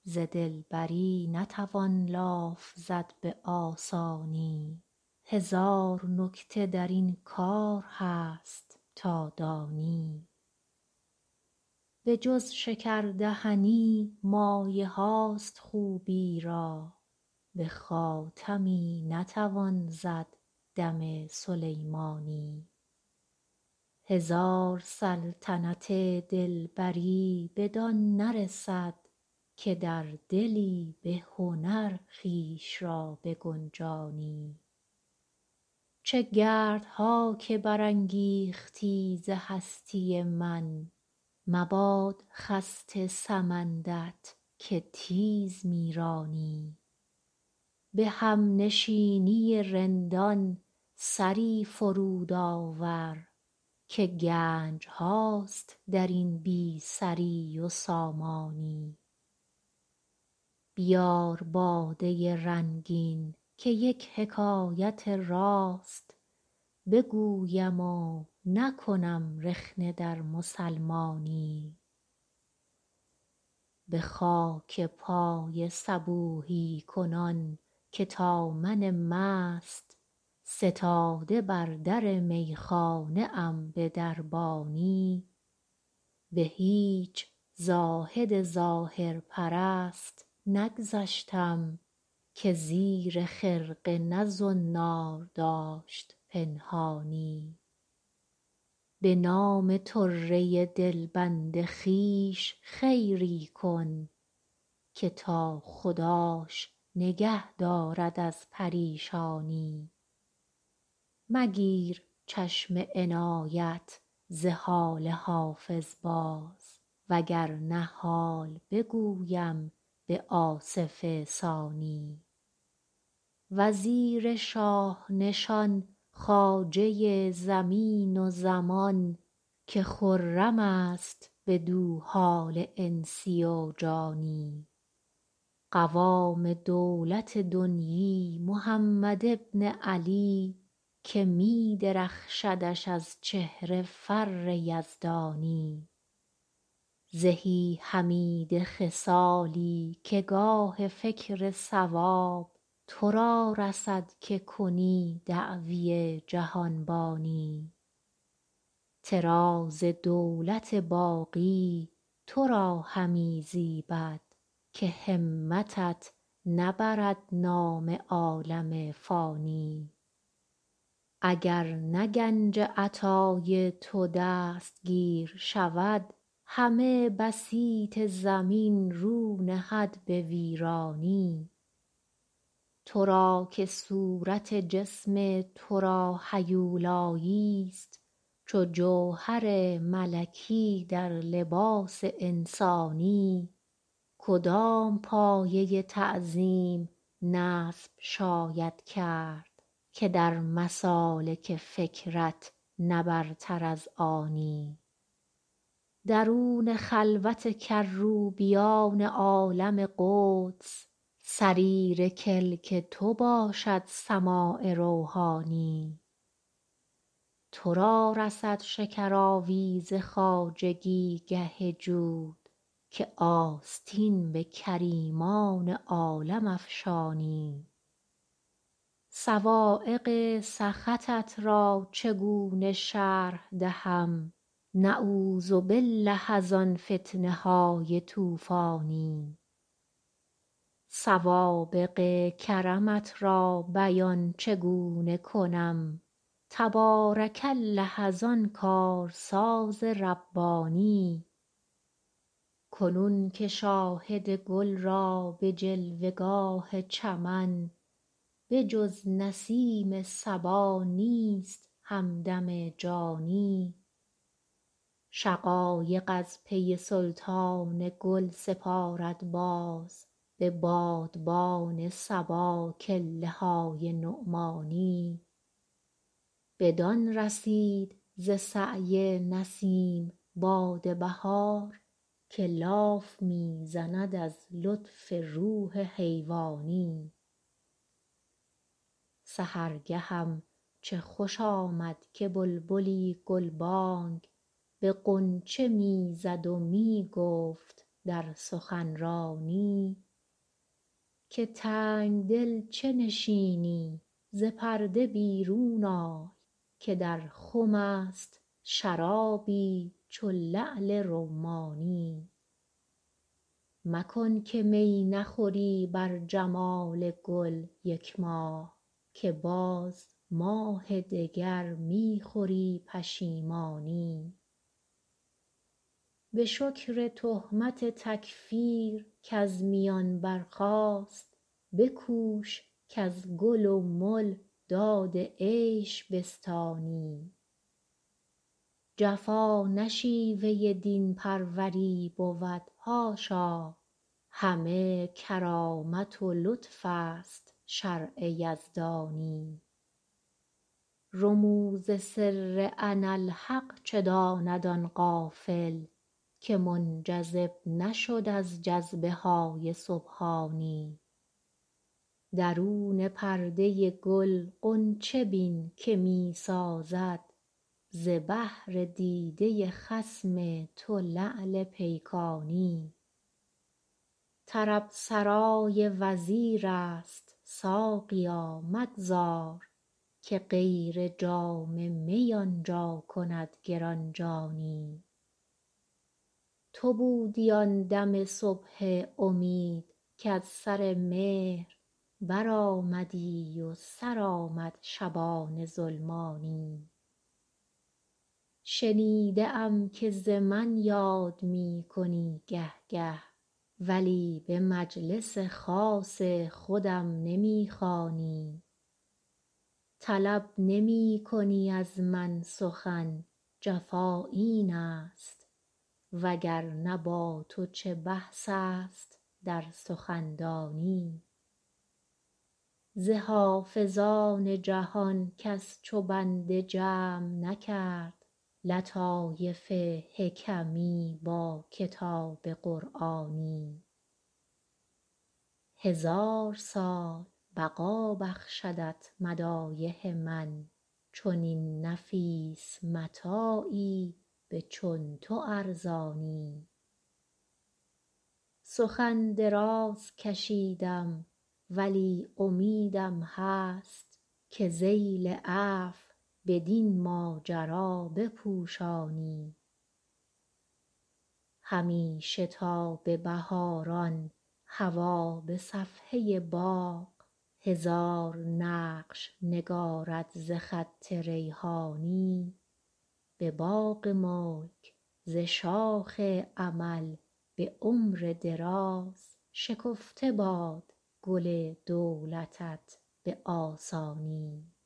ز دلبری نتوان لاف زد به آسانی. هزار نکته در این کار هست تا دانی. به جز شکردهنی مایه هاست خوبی را، به خاتمی نتوان زد دم سلیمانی. هزار سلطنت دلبری بدان نرسد، که در دلی به هنر خویش را بگنجانی. چه گردها که برانگیختی ز هستی من، مباد خسته سمندت که تیز می رانی. به همنشینی رندان سری فرود آور، که گنج هاست در این بی سری و سامانی. بیار باده رنگین که یک حکایت راست بگویم و نکنم رخنه در مسلمانی. به خاک پای صبوحی کنان که تا من مست، ستاده بر در میخانه ام به دربانی. به هیچ زاهد ظاهرپرست نگذشتم، که زیر خرقه نه زنار داشت پنهانی. به نام طره دلبند خویش خیری کن، که تا خداش نگه دارد از پریشانی. مگیر چشم عنایت ز حال حافظ باز، وگرنه حال بگویم به آصف ثانی. وزیر شاه نشان خواجه زمین و زمان، که خرم است بدو حال انسی و جانی. قوام دولت دنیی محمد بن علی، که می درخشدش از چهره فر یزدانی. زهی حمیده خصالی که گاه فکر صواب، تو را رسد که کنی دعوی جهانبانی. طراز دولت باقی تو را همی زیبد، که همتت نبرد نام عالم فانی. اگر نه گنج عطای تو دستگیر شود، همه بسیط زمین رو نهد به ویرانی. تو را که صورت جسم تو را هیولایی است، چو جوهر ملکی در لباس انسانی. کدام پایه تعظیم نصب شاید کرد، که در مسالک فکرت نه برتر از آنی. درون خلوت کروبیان عالم قدس، صریر کلک تو باشد سماع روحانی. تو را رسد شکرآویز خواجگی گه جود، که آستین به کریمان عالم افشانی. صواعق سخطت را چگونه شرح دهم، نعوذبالله از آن فتنه های طوفانی. سوابق کرمت را بیان چگونه کنم، تبارک الله از آن کارساز ربانی. کنون که شاهد گل را به جلوه گاه چمن، به جز نسیم صبا نیست همدم جانی. شقایق از پی سلطان گل سپارد باز، به بادبان صبا کله های نعمانی. بدان رسید ز سعی نسیم باد بهار، که لاف می زند از لطف روح حیوانی. سحرگهم چه خوش آمد که بلبلی گلبانگ، به غنچه می زد و می گفت در سخنرانی که تنگدل چه نشینی ز پرده بیرون آی که در خم است شرابی چو لعل رمانی مکن که می نخوری بر جمال گل یک ماه که باز ماه دگر می خوری پشیمانی به شکر تهمت تکفیر کز میان برخاست بکوش کز گل و مل داد عیش بستانی جفا نه شیوه دین پروری بود حاشا همه کرامت و لطف است شرع یزدانی رموز سر اناالحق چه داند آن غافل که منجذب نشد از جذبه های سبحانی درون پرده گل غنچه بین که می سازد ز بهر دیده خصم تو لعل پیکانی طرب سرای وزیر است ساقیا مگذار که غیر جام می آنجا کند گرانجانی تو بودی آن دم صبح امید کز سر مهر برآمدی و سر آمد شبان ظلمانی شنیده ام که ز من یاد می کنی گه گه ولی به مجلس خاص خودم نمی خوانی طلب نمی کنی از من سخن جفا این است وگرنه با تو چه بحث است در سخندانی ز حافظان جهان کس چو بنده جمع نکرد لطایف حکمی با کتاب قرآنی 1000 سال بقا بخشدت مدایح من چنین نفیس متاعی به چون تو ارزانی سخن دراز کشیدم ولی امیدم هست که ذیل عفو بدین ماجرا بپوشانی همیشه تا به بهاران هوا به صفحه باغ 1000 نقش نگارد ز خط ریحانی به باغ ملک ز شاخ امل به عمر دراز شکفته باد گل دولتت به آسانی